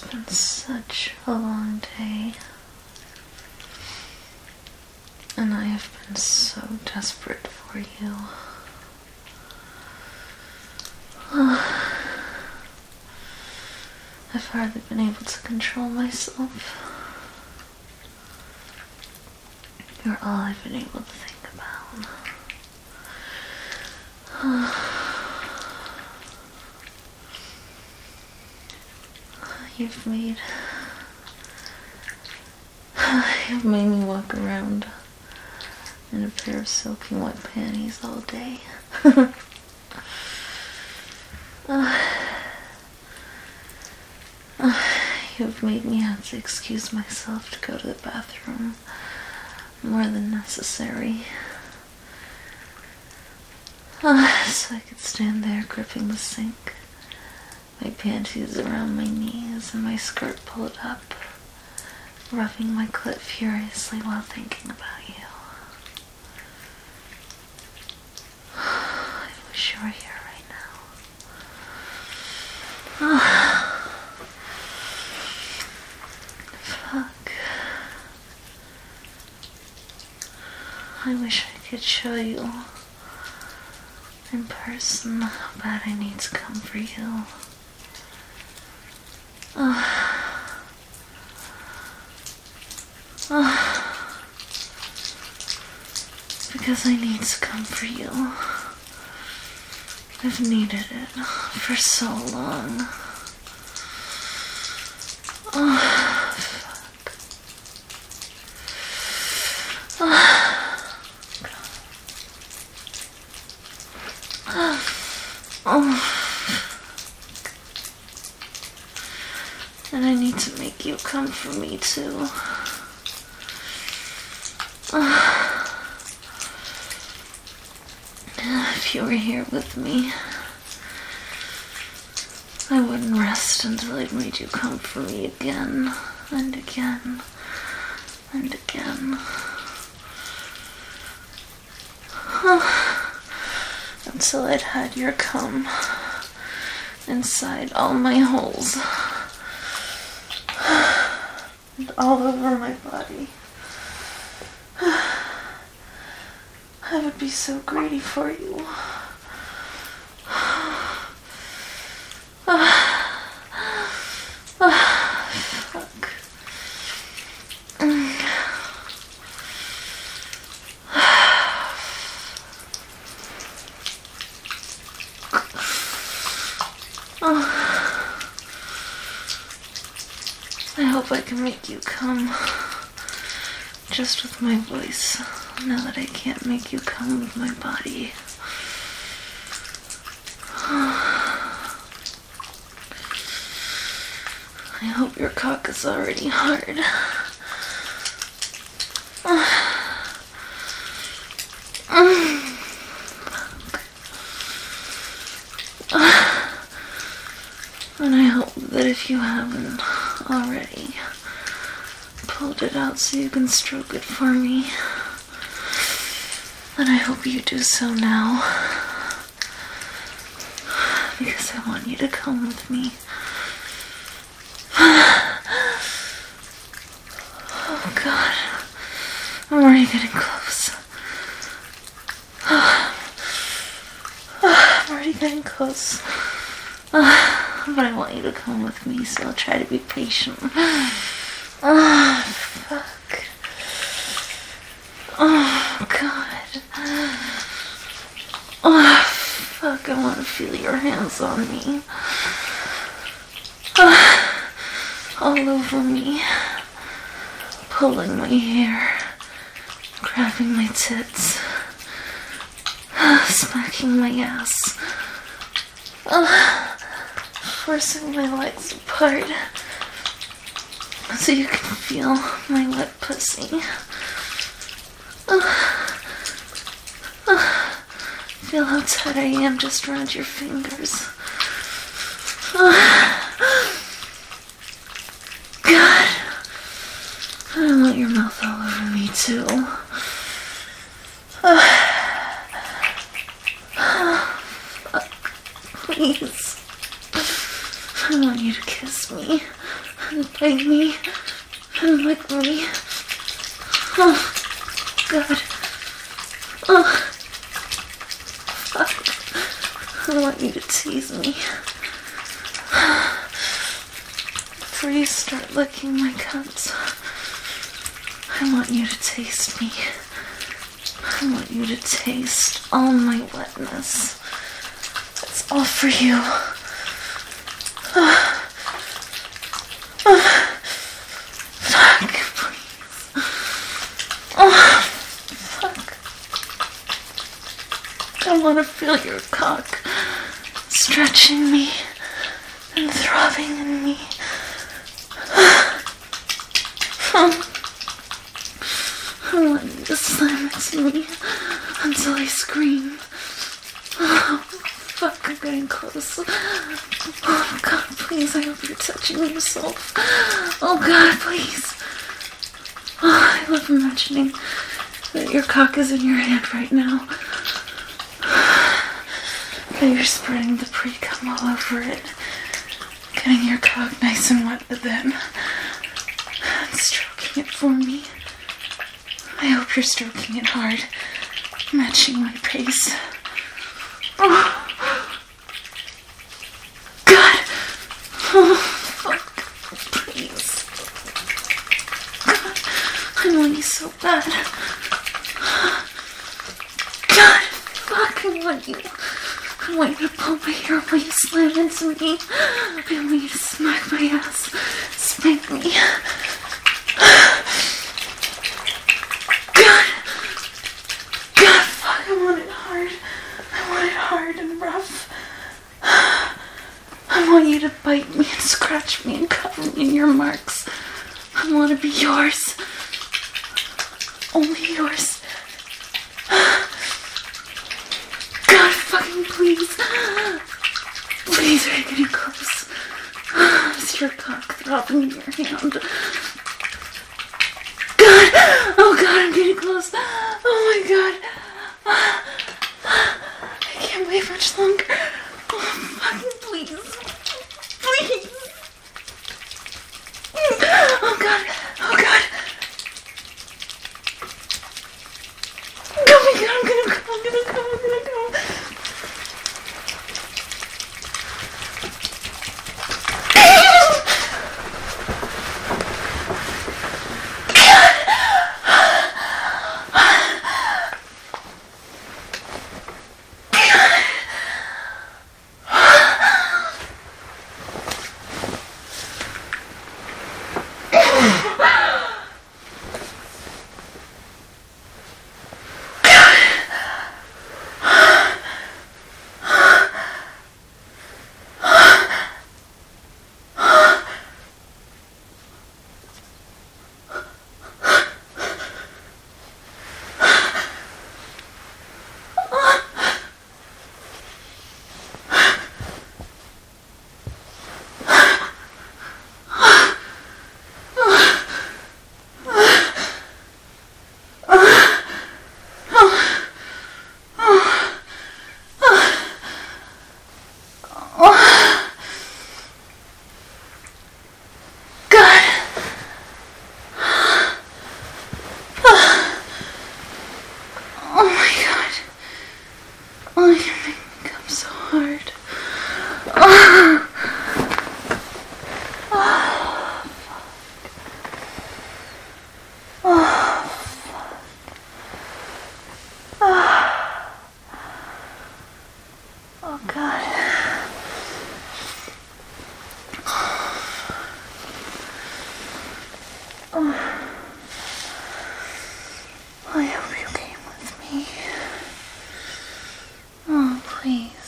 been such a long day, and I have been so desperate for you. I've hardly been able to control myself. You're all I've been able to think about. You've made me walk around in a pair of soaking wet panties all day. You've made me have to excuse myself to go to the bathroom more than necessary. So I could stand there gripping the sink, my panties around my knees and my skirt pulled up, rubbing my clit furiously while thinking about you. I wish you were here right now. Fuck. I wish I could show you in person how bad I need to come for you. Because I need to come for you. I've needed it for so long. Fuck. And I need to make you come for me too. If you were here with me, I wouldn't rest until I'd made you come for me again and again and again. Until I'd had your cum inside all my holes and all over my body. I would be so greedy for you. Fuck. I hope I can make you come just with my voice, now that I can't make you come with my body. I hope your cock is already hard. And I hope that if you haven't already pulled it out so you can stroke it for me, then I hope you do so now. Because I want you to come with me. Oh God, I'm already getting close. I'm already getting close. But I want you to come with me, so I'll try to be patient. Fuck. Oh God. Fuck, I want to feel your hands on me. All over me. Pulling my hair. Grabbing my tits. Smacking my ass. Forcing my legs apart. So you can feel my wet pussy. Feel how tight I am just around your fingers. God. I want your mouth all over me too. Fuck. Please. I want you to kiss me. and bite me and lick me. Oh, God. Oh, fuck. I want you to tease me. Before you start licking my cuts, I want you to taste me. I want you to taste all my wetness. It's all for you. Fuck, please. Oh, fuck. I want to feel your cock stretching me and throbbing in me. I want you to slam into me until I scream. Oh, fuck, I'm getting close. Oh, God, please, I hope you're touching yourself. Oh, God, please. Oh, I love imagining that your cock is in your hand right now. That you're spreading the pre-cum all over it. Getting your cock nice and wet within. And stroking it for me. I hope you're stroking it hard, matching my pace. Oh, God! Oh, fuck. Please. God, I want you so bad. God, fuck, I want you. I want you to pull my hair while you slam into me. I want you to smack my ass, spank me. And rough. I want you to bite me and scratch me and cover me in your marks. I want to be yours. Only yours. God, fucking please. Please, are you getting close? Is your cock throbbing in your hand? God! Oh, God, I'm getting close. Oh, my God. I can't wait much longer. Oh, fucking please. Please. Oh, God. Oh, God. Oh, my God. I'm gonna go. Oh, God. Oh. I hope you came with me. Oh, please.